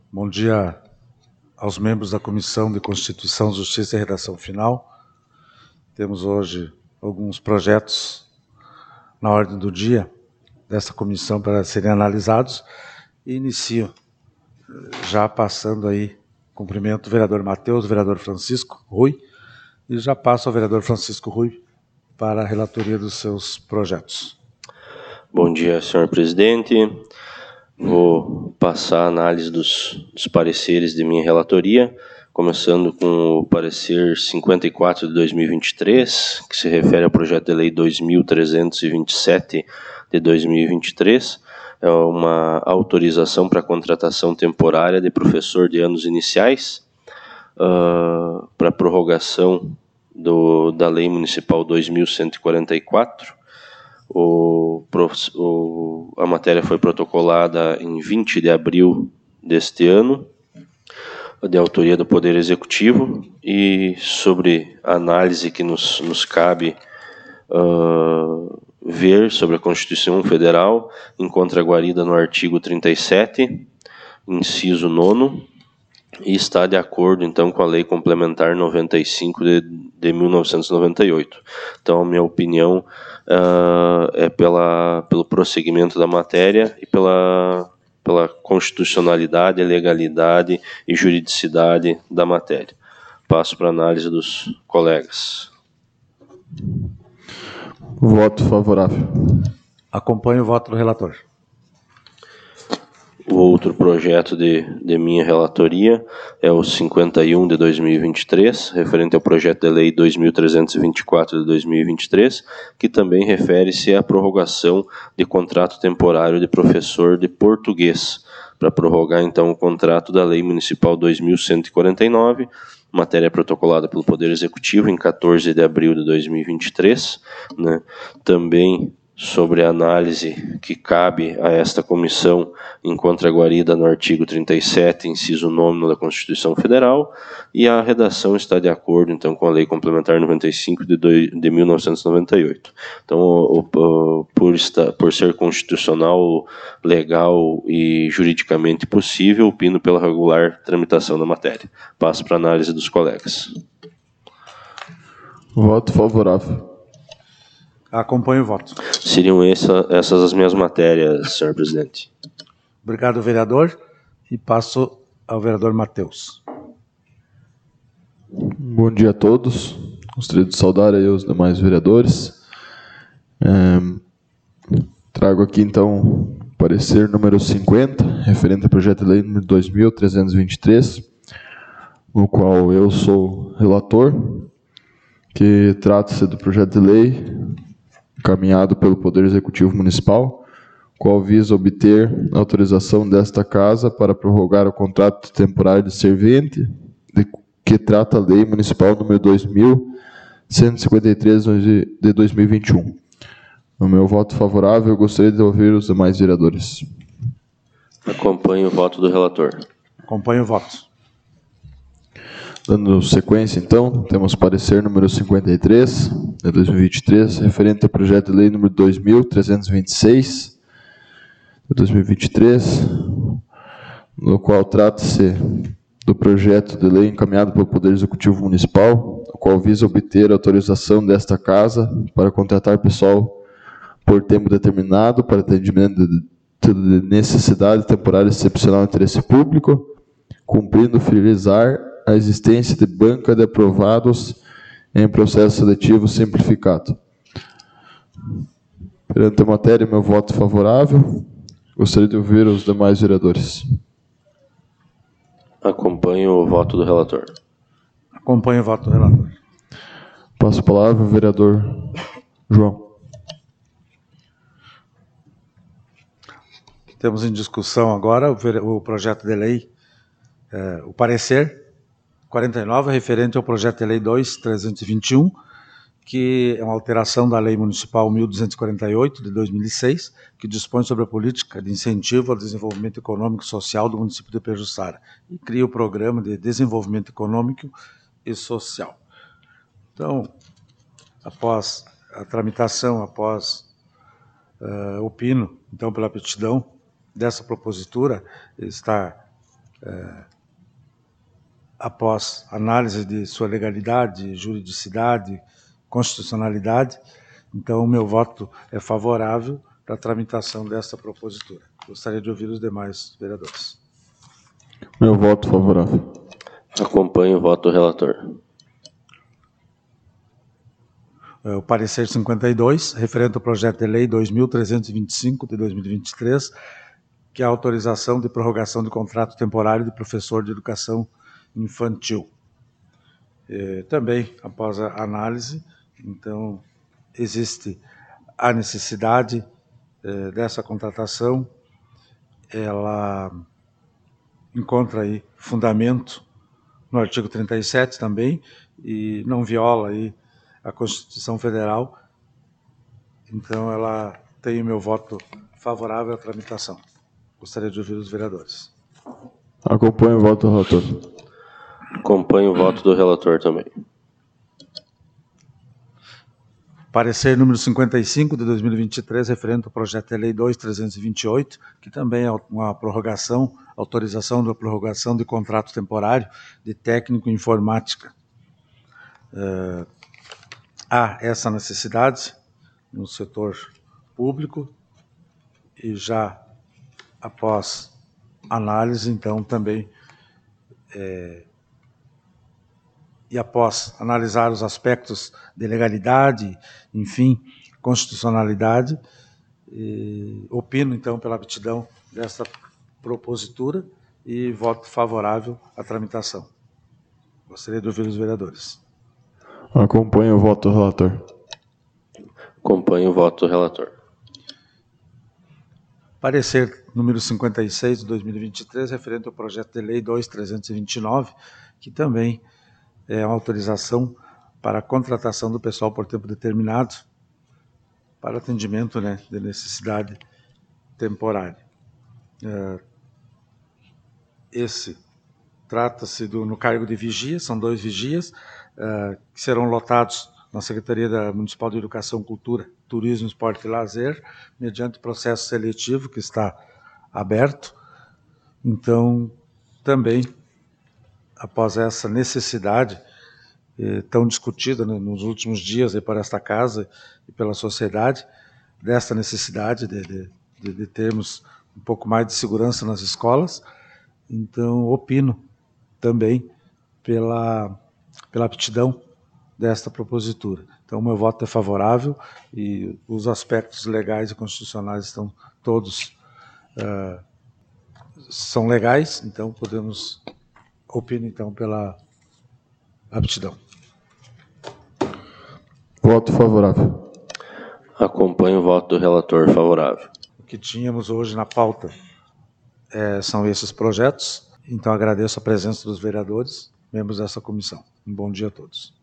Bom dia aos membros da Comissão de Constituição, Justiça e Redação Final. Temos hoje alguns projetos na ordem do dia dessa comissão para serem analisados e inicio já passando aí, cumprimento o vereador Matheus, o vereador Francisco Rui, e já passo ao vereador Francisco Rui para a relatoria dos seus projetos. Bom dia, senhor presidente. Vou passar a análise dos pareceres de minha relatoria, começando com o parecer 54 de 2023, que se refere ao projeto de lei 2327 de 2023. É uma autorização para contratação temporária de professor de anos iniciais, para prorrogação da Lei Municipal 2144. A matéria foi protocolada em 20 de abril deste ano, de autoria do Poder Executivo, e sobre a análise que nos cabe ver sobre a Constituição Federal, encontra guarida no artigo 37, inciso 9º, e está de acordo, então, com a Lei Complementar 95 de 1998. Então, a minha opinião é pelo prosseguimento da matéria e pela constitucionalidade, legalidade e juridicidade da matéria. Passo para a análise dos colegas. Voto favorável. Acompanho o voto do relator. O outro projeto de minha relatoria é o 51 de 2023, referente ao projeto de lei 2324 de 2023, que também refere-se à prorrogação de contrato temporário de professor de português, para prorrogar então o contrato da Lei Municipal 2149, matéria protocolada pelo Poder Executivo em 14 de abril de 2023, né? Também sobre a análise que cabe a esta comissão, encontra guarida no artigo 37, inciso 9º da Constituição Federal, e a redação está de acordo, então, com a Lei Complementar 95 de 1998. Então, por ser constitucional, legal e juridicamente possível, opino pela regular tramitação da matéria. Passo para a análise dos colegas. Voto favorável. Acompanho o voto. Seriam essas as minhas matérias, senhor presidente. Obrigado, vereador. E passo ao vereador Matheus. Bom dia a todos. Gostaria de saudar aí os demais vereadores. Trago aqui, então, o parecer número 50, referente ao projeto de lei número 2323, no qual eu sou relator, que trata-se do projeto de lei encaminhado pelo Poder Executivo Municipal, qual visa obter autorização desta Casa para prorrogar o contrato temporário de servente, que trata a Lei Municipal número 2153 de 2021. No meu voto favorável, eu gostaria de ouvir os demais vereadores. Acompanho o voto do relator. Acompanho o voto. Dando sequência, então, temos parecer número 53, de 2023, referente ao projeto de lei número 2326, de 2023, no qual trata-se do projeto de lei encaminhado pelo Poder Executivo Municipal, o qual visa obter autorização desta Casa para contratar pessoal por tempo determinado para atendimento de necessidade temporária excepcional de interesse público, cumprindo frisar a existência de banca de aprovados em processo seletivo simplificado. Perante a matéria, meu voto favorável. Gostaria de ouvir os demais vereadores. Acompanho o voto do relator. Acompanho o voto do relator. Passo a palavra ao vereador João. Temos em discussão agora o projeto de lei, o parecer 49, referente ao projeto de lei 2321, que é uma alteração da Lei Municipal 1248, de 2006, que dispõe sobre a política de incentivo ao desenvolvimento econômico e social do município de Pejuçara e cria o Programa de Desenvolvimento Econômico e Social. Então, após a tramitação, opino, então, pela aptidão dessa propositura, está após análise de sua legalidade, juridicidade, constitucionalidade. Então, o meu voto é favorável para a tramitação desta propositura. Gostaria de ouvir os demais vereadores. Meu voto favorável. Acompanho o voto do relator. O parecer 52, referente ao projeto de lei 2.325 de 2023, que é a autorização de prorrogação de contrato temporário de professor de educação infantil. Também, após a análise, então, existe a necessidade dessa contratação, ela encontra aí fundamento no artigo 37 também, e não viola aí a Constituição Federal, então ela tem o meu voto favorável à tramitação. Gostaria de ouvir os vereadores. Acompanho o voto do relator. Acompanho o voto do relator também. Parecer número 55 de 2023, referente ao projeto de lei 2.328, que também é uma prorrogação, autorização da prorrogação de contrato temporário de técnico em informática. Há essa necessidade no setor público e já após análise, então, também, e após analisar os aspectos de legalidade, enfim, constitucionalidade, opino, então, pela aptidão dessa propositura e voto favorável à tramitação. Gostaria de ouvir os vereadores. Acompanho o voto do relator. Acompanho o voto do relator. Parecer número 56 de 2023, referente ao projeto de lei 2.329, que também é uma autorização para a contratação do pessoal por tempo determinado para atendimento, né, de necessidade temporária. Esse trata-se no cargo de vigia, são 2 vigias, que serão lotados na Secretaria Municipal de Educação, Cultura, Turismo, Esporte e Lazer, mediante processo seletivo que está aberto. Então, também, após essa necessidade tão discutida, né, nos últimos dias por esta casa e pela sociedade, desta necessidade de termos um pouco mais de segurança nas escolas, então opino também pela aptidão desta propositura. Então, meu voto é favorável e os aspectos legais e constitucionais estão todos são legais, então opino então pela aptidão. Voto favorável. Acompanho o voto do relator favorável. O que tínhamos hoje na pauta são esses projetos, então agradeço a presença dos vereadores, membros dessa comissão. Um bom dia a todos.